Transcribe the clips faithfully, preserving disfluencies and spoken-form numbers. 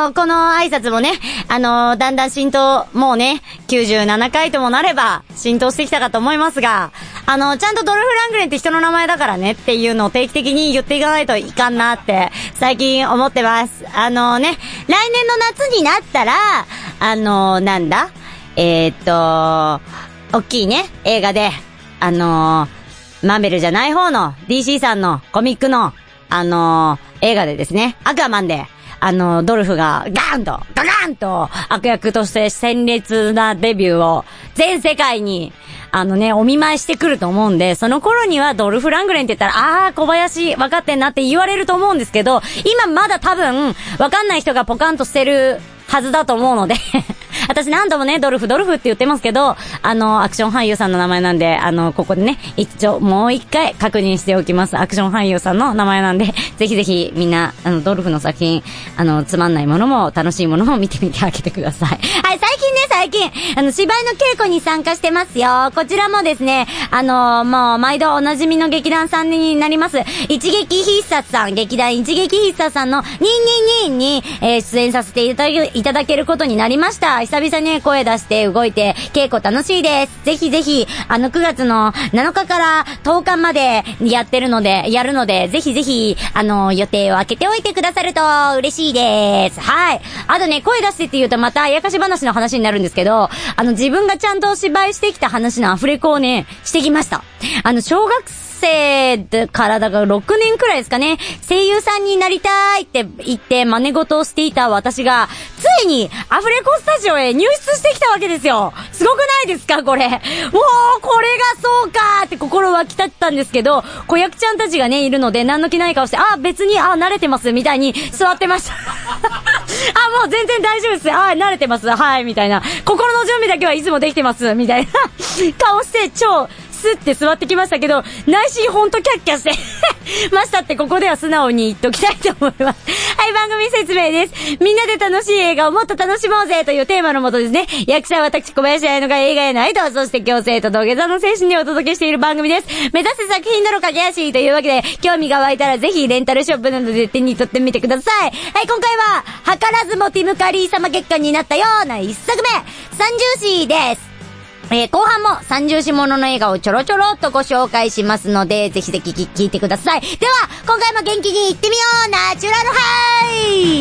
のー、この挨拶もね、あのー、だんだん浸透、もうね、きゅうじゅうななかいともなれば浸透してきたかと思いますが、あのー、ちゃんとドルフ・ラングレンって人の名前だからねっていうのを定期的に言っていかないといかんなって最近思ってます。あのー、ね、来年の夏になったら、あのー、なんだえー、っと、大きいね、映画で、あのー、マーベルじゃない方の ディーシー さんのコミックの、あのー、映画でですね、アクアマンで、あのー、ドルフがガーンと、ガガーンと悪役として鮮烈なデビューを全世界に、あのね、お見舞いしてくると思うんで、その頃にはドルフ・ラングレンって言ったら、あー、小林分かってんなって言われると思うんですけど、今まだ多分、わかんない人がポカンとしてるはずだと思うので、私何度もね、ドルフ、ドルフって言ってますけど、あの、アクション俳優さんの名前なんで、あの、ここでね、一応、もう一回確認しておきます。アクション俳優さんの名前なんで、ぜひぜひみんな、あの、ドルフの作品、あの、つまんないものも楽しいものも見てみてあげてください。はい、最近ね、最近、あの、芝居の稽古に参加してますよ。こちらもですね、あの、もう、毎度おなじみの劇団さんになります、一撃必殺さん、劇団一撃必殺さんのにーにーにーに、えー、出演させていただけ、いただけることになりました。久々に声出して動いて稽古楽しいです。ぜひぜひあのくがつのなのかからとおかまでやってるのでやるのでぜひぜひあの予定を空けておいてくださると嬉しいです。はい。あとね、声出してって言うとまたあやかし話の話になるんですけど、あの自分がちゃんと芝居してきた話のアフレコをねしてきました。あの小学生生からだからろくねんくらいですかね、声優さんになりたいって言って真似事をしていた私がついにアフレコスタジオへ入室してきたわけですよ。すごくないですかこれ。もうこれがそうかって心湧き立ったんですけど、子役ちゃんたちがねいるので何の気ない顔して、あ別にあ慣れてますみたいに座ってましたあもう全然大丈夫です、あ慣れてますはいみたいな、心の準備だけはいつもできてますみたいな顔して超スって座ってきましたけど、内心ほんとキャッキャしてましたって、ここでは素直に言っときたいと思います。はい、番組説明です。みんなで楽しい映画をもっと楽しもうぜというテーマのもとですね、役者は私小林彩乃が映画への愛と、そして共生と土下座の精神でお届けしている番組です。目指せ作品の駆け足というわけで、興味が湧いたらぜひレンタルショップなどで手に取ってみてください。はい、今回は図らずもティムカリー様月間になったような一作目、三重詩です。えー、後半も三重詩ものの映画をちょろちょろっとご紹介しますので、ぜひぜひ聞いてください。では、今回も元気に行ってみよう、ナチュラルハイ。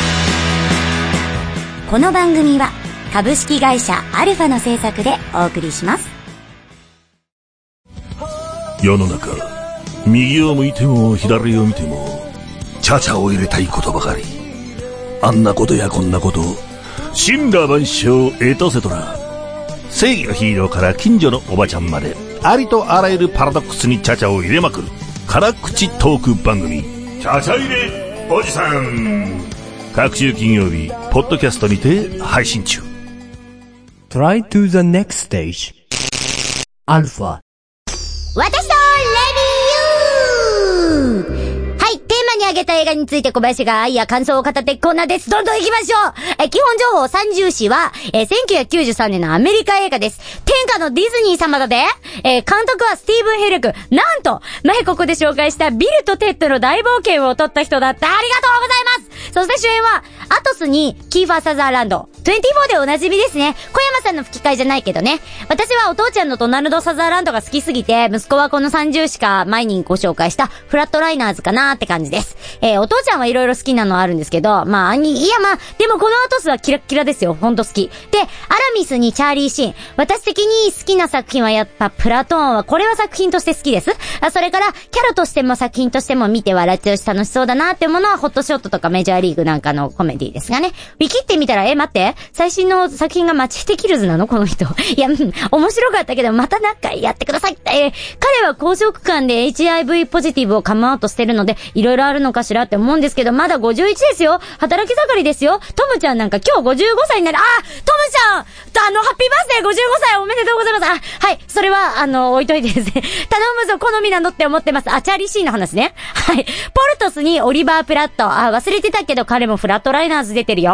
この番組は株式会社アルファの制作でお送りします。 世の中、右を向いても左を見てもチャチャを入れたいことばかり。あんなことやこんなこと、森羅万象エトセトラ。正義のヒーローから近所のおばちゃんまで、ありとあらゆるパラドックスにチャチャを入れまくる辛口トーク番組、チャチャ入れおじさん。各週金曜日ポッドキャストにて配信中。 Try to the next stage アルファ。 私とレビュー。はい、テーマに挙げた映画について小林が愛や感想を語ってコーナーです。どんどん行きましょう。え基本情報三重詩は、えー、せんきゅうひゃくきゅうじゅうさんねんのアメリカ映画です。天下のディズニー様だで、えー、監督はスティーブン・ヘレク。なんと前ここで紹介したビルとテッドの大冒険を撮った人だった。ありがとうございます。そして主演はアトスにキーファー・サザーランド、にじゅうよんでおなじみですね。小山さんの吹き替えじゃないけどね。私はお父ちゃんのドナルド・サザーランドが好きすぎて、息子はこの三重詩か前にご紹介したフラットライナーズかなーって感じです。えー、お父ちゃんはいろいろ好きなのあるんですけど、まあ、いやまあ、でもこのアトスはキラッキラですよ。ほんと好き。で、アラミスにチャーリー・シーン。私的に好きな作品はやっぱプラトーンは、これは作品として好きです。あ、それから、キャロとしても作品としても見て笑っちゃうし楽しそうだなってものは、ホットショットとかメジャーリーグなんかのコメディですがね。ウィキってみたら、え、待って、最新の作品がマチェテ・キルズなのこの人。いや、うん、面白かったけど、またなんかやってください。えー、彼は公職間で エイチアイブイ ポジティブをカムアウトしてるので、いろいろあるのかしらって思うんですけど、まだごじゅういちですよ。働き盛りですよ。トムちゃんなんか今日ごじゅうごさいになる。あ、トムちゃんあの、ハッピーバースデーごじゅうごさいおめでとうございます。あ、はい。それは、あの、置いといてですね。頼むぞ、好みなのって思ってます。あ、チャーリーシーンの話ね。はい。ポルトスにオリバー・プラット。あ、忘れてたけど彼もフラットライナーズ出てるよ。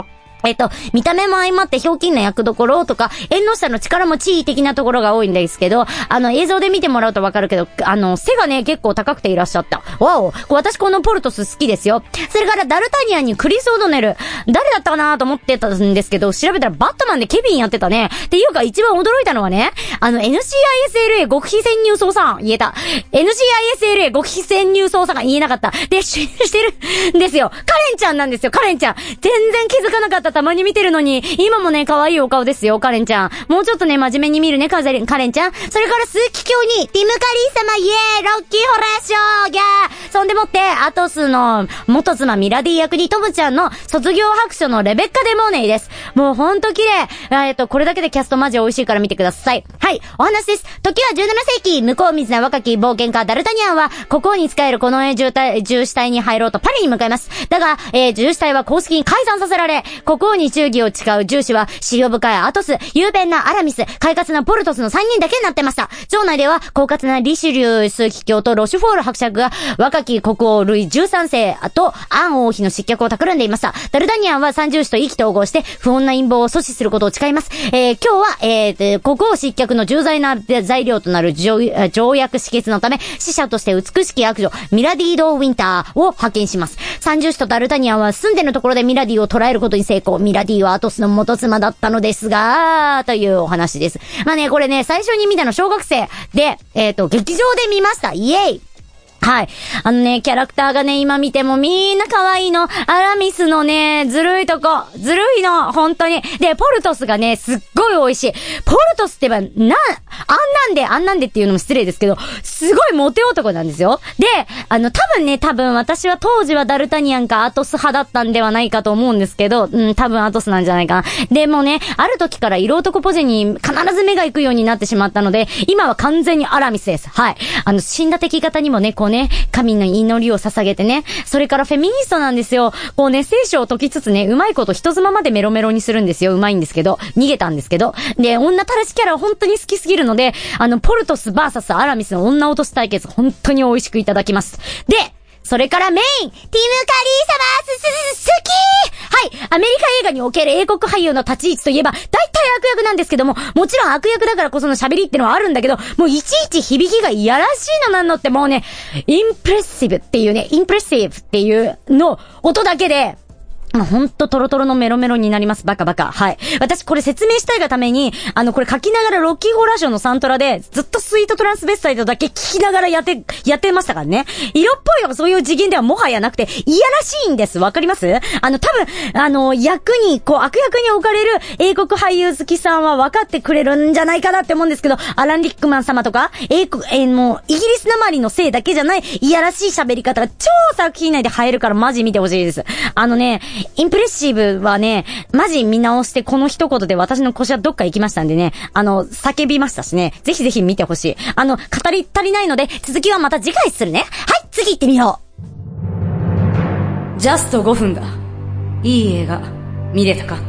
えっと、見た目も相まってひょうきんな役どころとか、縁の下の力持ち的なところが多いんですけど、あの、映像で見てもらうとわかるけど、あの、背がね、結構高くていらっしゃった。わお、私このポルトス好きですよ。それからダルタニアンにクリス・オドネル。誰だったかなと思ってたんですけど、調べたらバットマンでケビンやってたね。っていうか一番驚いたのはね、あの、エヌシーアイエスエルエー 極秘潜入捜査官、言えた。エヌシーアイエスエルエー 極秘潜入捜査官言えなかった。で、主演してるんですよ。カレンちゃんなんですよ、カレンちゃん。全然気づかなかった。たまに見てるのに、今もね、可愛いお顔ですよ、カレンちゃん。もうちょっとね、真面目に見るね、カレン、カレンちゃん。それから鈴木京に、ティムカリー様、イエーイ、ロッキーホラーショー、ギャー。そんでもって、アトスの元妻ミラディ役にトムちゃんの卒業白書のレベッカ・デモーネイです。もうほんと綺麗。えっと、これだけでキャストマジ美味しいから見てください。はい、お話です。時はじゅうななせいき、向こう水な若き冒険家ダルタニアンは、国王に仕えるこの重隊、重視隊に入ろうとパリに向かいます。だが、えー、重視隊は公式に解散させられ、国王に忠義を誓う重視は、資料深いアトス、雄弁なアラミス、快活なポルトスのさんにんだけになってました。城内では、狡猾なリシュリュー枢機卿とロシュフォール伯爵が、若き国王ルイじゅうさんせいとアン王妃の失脚を企んでいました。ダルタニアンは三重視と意気投合して、不穏な陰謀を阻止することを誓います。えー、今日は、えー、国王失脚の重大な材料となる条約止血のため、死者として美しき悪女、ミラディード・ウィンターを派遣します。三重視とダルタニアンは住んでるところでミラディを捕らえることに成功。ミラディはアトスの元妻だったのですが、というお話です。まあね、これね、最初に見たの小学生で、えっと、劇場で見ました。イエーイ。はい。あのね、キャラクターがね、今見てもみんな可愛いの。アラミスのね、ずるいとこ。ずるいの、本当に。で、ポルトスがね、すっごい美味しい。ポルトスってば、な、あんなんで、あんなんでっていうのも失礼ですけど、すごいモテ男なんですよ。で、あの、多分ね、多分私は当時はダルタニアンかアトス派だったんではないかと思うんですけど、うん、多分アトスなんじゃないかな。でもね、ある時から色男ポジに必ず目が行くようになってしまったので、今は完全にアラミスです。はい。あの、死んだ敵方にもね、こうね、神の祈りを捧げてね。それからフェミニストなんですよ。こうね、聖書を解きつつね、うまいこと人妻までメロメロにするんですよ。うまいんですけど。逃げたんですけど。で、女たらしキャラ本当に好きすぎるので、あの、ポルトス ブイエス アラミスの女落とし対決、本当に美味しくいただきます。で、それからメイン、ティムカリー様、すすす、好きはい、アメリカ映画における英国俳優の立ち位置といえば、大体悪役なんですけども、もちろん悪役だからこその喋りってのはあるんだけど、もういちいち響きがいやらしいのなんのってもうね、インプレッシブっていうね、インプレッシブっていうの音だけで、もうほんとトロトロのメロメロになります。バカバカ。はい。私これ説明したいがために、あのこれ書きながらロッキーホラーショーのサントラで、ずっとスイートトランスベスタイトだけ聞きながらやって、やってましたからね。色っぽいのがそういう次元ではもはやなくて、いやらしいんです。わかります？あの多分、あの、役に、こう悪役に置かれる英国俳優好きさんは分かってくれるんじゃないかなって思うんですけど、アラン・リックマン様とか、英国、えー、もう、イギリスなまりのせいだけじゃない、いやらしい喋り方が超作品内で映えるからマジ見てほしいです。あのね、インプレッシブはね、マジ見直してこの一言で私の腰はどっか行きましたんでね、あの、叫びましたしね、ぜひぜひ見てほしい。あの、語り足りないので、続きはまた次回するね。はい、次行ってみよう。ジャストごふんだ。いい映画、見れたか？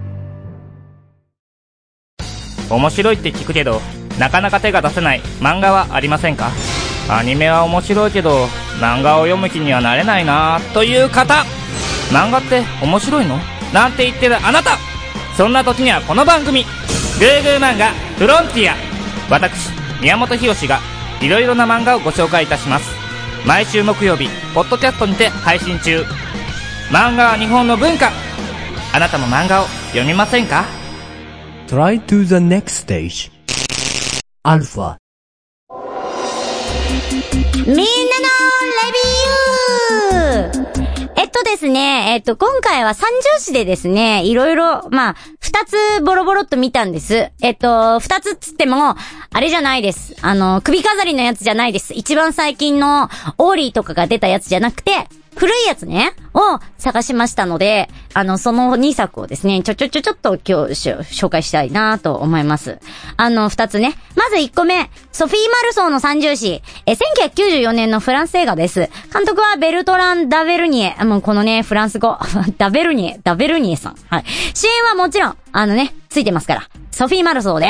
面白いって聞くけど、なかなか手が出せない漫画はありませんか？アニメは面白いけど、漫画を読む気にはなれないなという方、漫画って面白いの？なんて言ってるあなた、そんな時にはこの番組、グーグー漫画フロンティア、私宮本浩がいろいろな漫画をご紹介いたします。毎週木曜日ポッドキャストにて配信中。漫画は日本の文化、あなたも漫画を読みませんか？ Try to the next stage. Alpha. みんなのレビューえっとですね、えっと、今回は三重視でですね、いろいろ、まあ、二つボロボロっと見たんです。えっと、二つっつっても、あれじゃないです。あの、首飾りのやつじゃないです。一番最近のオーリーとかが出たやつじゃなくて、古いやつね、を探しましたので、あの、そのにさくをですね、ちょちょちょちょっと今日し紹介したいなと思います。あの、二つね。まず一個目、ソフィー・マルソーの三重視。え、せんきゅうひゃくきゅうじゅうよねんのフランス映画です。監督はベルトラン・ダベルニエ。もうこのね、フランス語。ダベルニエ、ダベルニエさん。はい。主演はもちろん、あのね、ついてますから。ソフィー・マルソーです。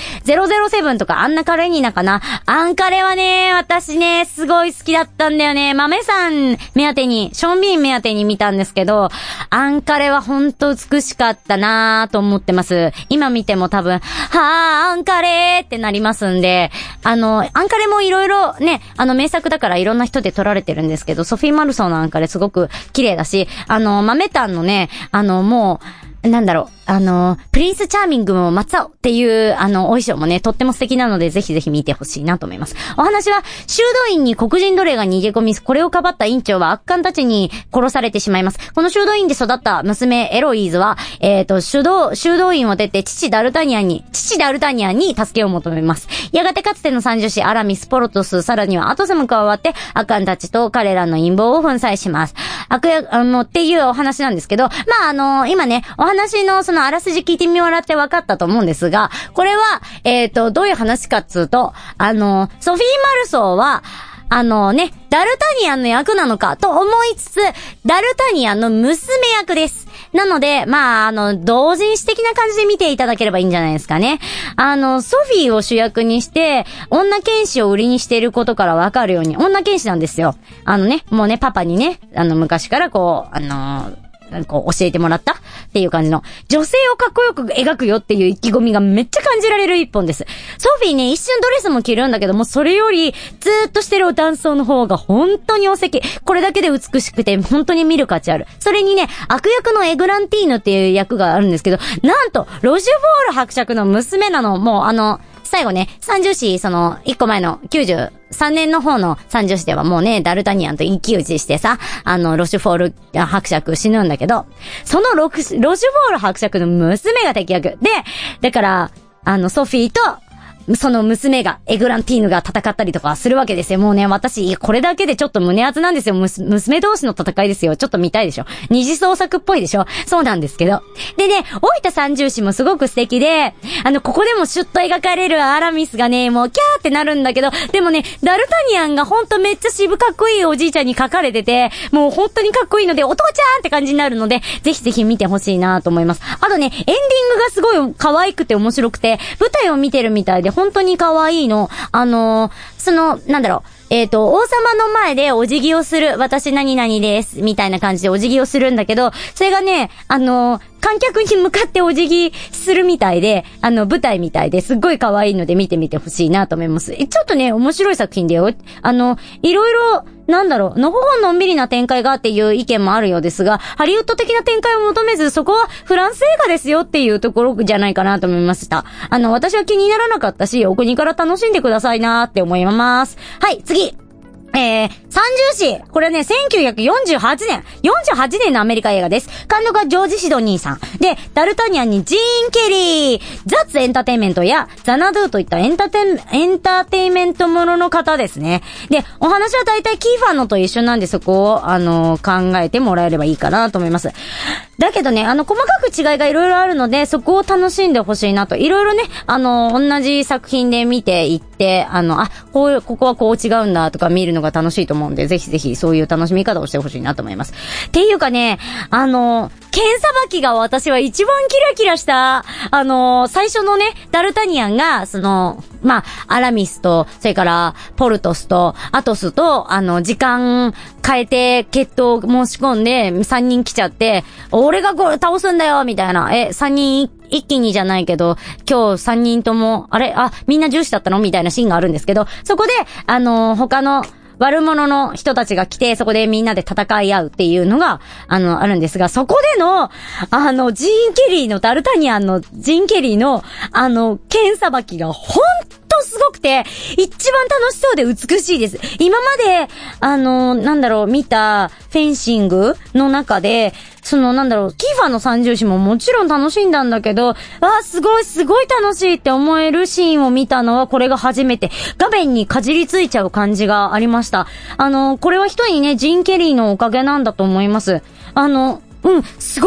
ゼロゼロセブンとかアンナカレニナかな。アンカレはね、私ね、すごい好きだったんだよね。豆さん目当てに、ショーンビーン目当てに見たんですけど、アンカレはほんと美しかったなぁと思ってます。今見ても多分、はぁ、アンカレーってなりますんで、あの、アンカレもいろいろね、あの名作だからいろんな人で撮られてるんですけど、ソフィー・マルソーのアンカレすごく綺麗だし、あの、豆タンのね、あの、もう、なんだろう、あの、プリンスチャーミングも松尾っていう、あの、お衣装もね、とっても素敵なので、ぜひぜひ見てほしいなと思います。お話は、修道院に黒人奴隷が逃げ込み、これをかばった院長は悪漢たちに殺されてしまいます。この修道院で育った娘、エロイーズは、えっと、修道、修道院を出て、父ダルタニアンに、父ダルタニアンに助けを求めます。やがてかつての三女子、アラミス、ポロトス、さらにはアトスも加わって、悪漢たちと彼らの陰謀を粉砕します。悪役、あの、っていうお話なんですけど、まあ、あの、今ね、お話のそのあらすじ聞いてみもらって分かったと思うんですが、これは、えっと、どういう話かっつうと、あの、ソフィー・マルソーは、あのね、ダルタニアンの役なのかと思いつつ、ダルタニアンの娘役です。なので、まあ、あの、同人誌的な感じで見ていただければいいんじゃないですかね。あの、ソフィーを主役にして、女剣士を売りにしていることからわかるように、女剣士なんですよ。あのね、もうね、パパにね、あの、昔からこう、あのー、こう教えてもらったっていう感じの女性をかっこよく描くよっていう意気込みがめっちゃ感じられる一本です。ソフィーね、一瞬ドレスも着るんだけども、それよりずーっとしてる男装の方が本当にお赤。これだけで美しくて本当に見る価値ある。それにね、悪役のエグランティーヌっていう役があるんですけど、なんとロジュフォール伯爵の娘なの。もうあの最後ね、三女子、その、一個前のきゅうじゅうさんねんの方の三女子ではもうね、ダルタニアンと一騎打ちしてさ、あの、ロシュフォール伯爵死ぬんだけど、そのロク、ロシュフォール伯爵の娘が敵役。で、だから、あの、ソフィーと、その娘が、エグランティーヌが戦ったりとかするわけですよ。もうね、私、これだけでちょっと胸熱なんですよ。むす、娘同士の戦いですよ。ちょっと見たいでしょ。二次創作っぽいでしょ。そうなんですけど。でね、老いた三重士もすごく素敵で、あの、ここでもシュッと描かれるアラミスがね、もうキャーってなるんだけど、でもね、ダルタニアンがほんとめっちゃ渋かっこいいおじいちゃんに描かれてて、もう本当にかっこいいので、お父ちゃんって感じになるので、ぜひぜひ見てほしいなと思います。あとね、エンディングがすごい可愛くて面白くて、舞台を見てるみたいで本当に可愛いいの。あのー、その、なんだろう。えっと、王様の前でお辞儀をする。私何々です。みたいな感じでお辞儀をするんだけど、それがね、あのー、観客に向かってお辞儀するみたいで、あの、舞台みたいですっごい可愛いので見てみてほしいなと思います。ちょっとね、面白い作品だよ。あの、いろいろ、なんだろう、のほほんのんびりな展開がっていう意見もあるようですが、ハリウッド的な展開を求めず、そこはフランス映画ですよっていうところじゃないかなと思いました。あの、私は気にならなかったし、お国から楽しんでくださいなって思います。はい、次。えー、三重士。これね、せんきゅうひゃくよんじゅうはちねん。よんじゅうはちねんのアメリカ映画です。監督はジョージ・シドニーさん。で、ダルタニアンにジーン・ケリー。ザッツ・エンターテインメントやザ・ナドゥといったエンターテイン、エンターテインメントものの方ですね。で、お話は大体キーファーのと一緒なんで、そこを、あのー、考えてもらえればいいかなと思います。だけどね、あの、細かく違いがいろいろあるので、そこを楽しんでほしいなと。いろいろね、あのー、同じ作品で見ていって、あの、あ、こういう、ここはこう違うんだとか見るのが楽しいと思うんで、ぜひぜひそういう楽しみ方をしてほしいなと思います。っていうかね、あの、剣さばきが私は一番キラキラした、あの、最初のね、ダルタニアンが、その、まあ、アラミスと、それから、ポルトスと、アトスと、あの、時間変えて、決闘申し込んで、さんにん来ちゃって、俺がこれ倒すんだよみたいな、え、さんにん一気にじゃないけど、今日さんにんとも、あれあ、みんな重視だったのみたいなシーンがあるんですけど、そこで、あの、他の、悪者の人たちが来て、そこでみんなで戦い合うっていうのが、あの、あるんですが、そこでの、あの、ジーン・ケリーの、ダルタニアンのジーン・ケリーの、あの、剣さばきが、ほんとすごくて、一番楽しそうで美しいです。今まで、あの、なんだろう、見たフェンシングの中で、そのなんだろう、キーファーの三重士ももちろん楽しんだんだけど、あーすごいすごい楽しいって思えるシーンを見たのはこれが初めて。画面にかじりついちゃう感じがありました。あの、これは一人ね、ジン・ケリーのおかげなんだと思います。あの、うん、すごく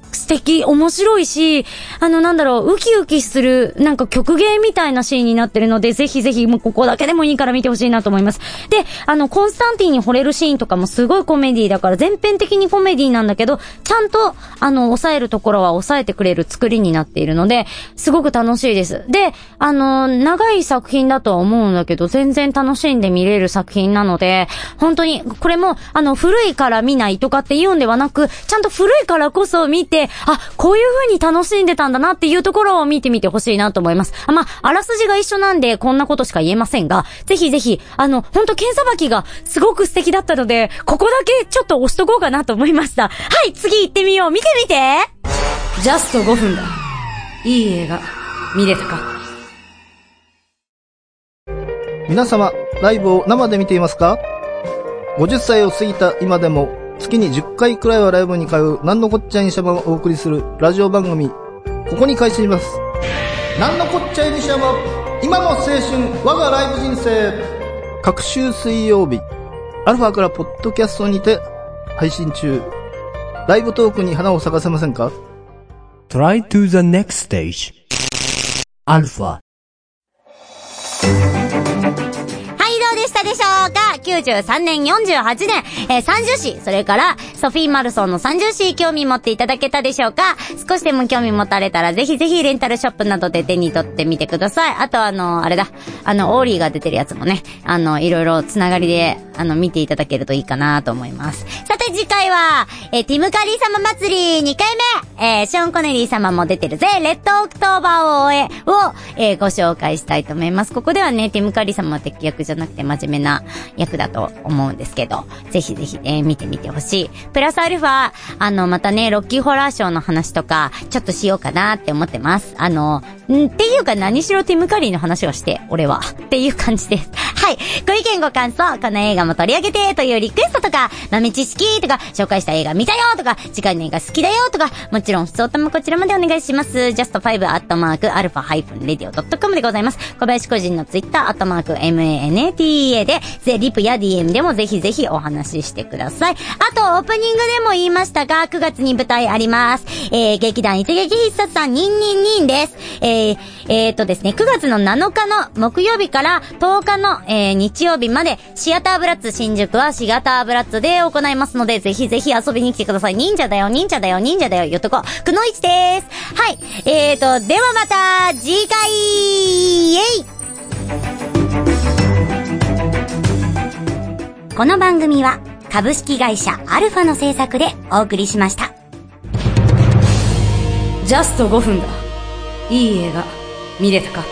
素敵、面白いし、あの、なんだろう、ウキウキする、なんか曲芸みたいなシーンになってるので、ぜひぜひ、もうここだけでもいいから見てほしいなと思います。で、あの、コンスタンティンに惚れるシーンとかもすごいコメディだから、全編的にコメディなんだけど、ちゃんと、あの、抑えるところは抑えてくれる作りになっているので、すごく楽しいです。で、あの、長い作品だとは思うんだけど、全然楽しんで見れる作品なので、本当に、これも、あの、古いから見ないとかって言うんではなく、ちゃんと古いからこそ見て、あ、こういう風に楽しんでたんだなっていうところを見てみてほしいなと思います。あ、まあ、あらすじが一緒なんでこんなことしか言えませんが、ぜひぜひ、あの、ほんと剣さばきがすごく素敵だったので、ここだけちょっと押しとこうかなと思いました。はい、次行ってみよう。見てみて。ジャストごふんだ。いい映画、見れたか。 皆様、ライブを生で見ていますか？ごじゅっさいを過ぎた今でも、月にじゅっかいくらいはライブに通うなんのこっちゃいにしゃばをお送りするラジオ番組、ここに開始します。なんのこっちゃいにしゃば、今の青春、我がライブ人生。各週水曜日、アルファからポッドキャストにて配信中。ライブトークに花を咲かせませんか？ Try to the next stage. アルファ。 どうでしたでしょうか。きゅうじゅうさんねん、よんじゅうはちねん、えー、三銃士、それからソフィー・マルソンの三銃士、興味持っていただけたでしょうか。少しでも興味持たれたらぜひぜひレンタルショップなどで手に取ってみてください。あとあのあれだ、あのオーリーが出てるやつもね、あのいろいろつながりであの見ていただけるといいかなと思います。さて次回は、えー、ティム・カリー様祭りにかいめ、えー、ショーン・コネリー様も出てるぜレッドオクトーバーを終えを、えー、ご紹介したいと思います。ここではねティム・カリー様は敵役じゃなくて真面目な役だと思うんですけど、ぜひぜひね見てみてほしい。プラスアルファ、あのまたねロッキーホラーショーの話とかちょっとしようかなって思ってます。あのんっていうか何しろティム・カリーの話をして俺はっていう感じです。はい、ご意見ご感想、この映画も取り上げてというリクエストとか、豆知識とか、紹介した映画見たよとか、次回の映画好きだよとか、もちろん普通おたもこちらまでお願いします。ジャストファイブアットマークアルファハイフンレディオドットコムでございます。小林個人のツイッターアットマーク エムエーエヌエーティーエー で、ぜリプや ディーエム でもぜひぜひお話ししてください。あとオープニングでも言いましたが、くがつに舞台あります。えー、劇団一撃必殺さんニンニンニンです。えー、えーとですね、くがつのなのかの木曜日からとおかの、えー、日曜日までシアターブラッツ新宿はシアターブラッツで行いますので、ぜひぜひ遊びに来てください。忍者だよ忍者だよ忍者だよよっとこくのいちです。はい、えーとではまた次回イエイ。この番組は株式会社アルファの制作でお送りしました。ジャストごふんだ。いい映画見れたか。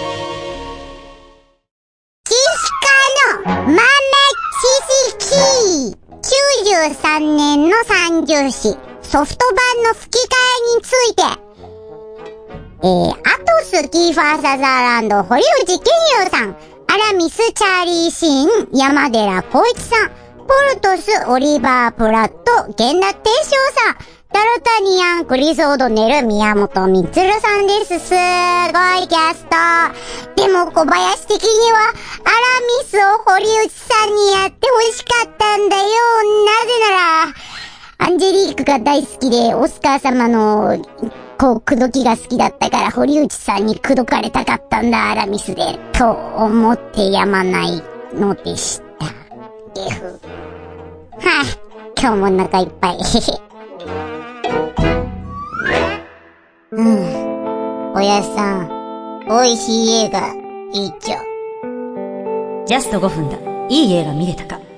キスカの豆知識。きゅうじゅうさんねんの三銃士ソフト版の吹き替えについて、えー、アトスキーファーサザーランド堀内健雄さん、アラミスチャーリーシーン山寺宏一さん、ポルトスオリバープラット源田定章さん、ダルタニアンクリス・オドネル宮本光さんです。すごいキャスト。でも小林的にはアラミスを堀内さんにやってほしかったんだよ。なぜならアンジェリークが大好きでオスカー様のこう口説きが好きだったから堀内さんに口説かれたかったんだアラミスでと思ってやまないのでした。えふはあ、今日もお腹いっぱいうん、おやさん、おいしい映画、いいっちょ。 ジャストごふんだ。いい映画見れたか。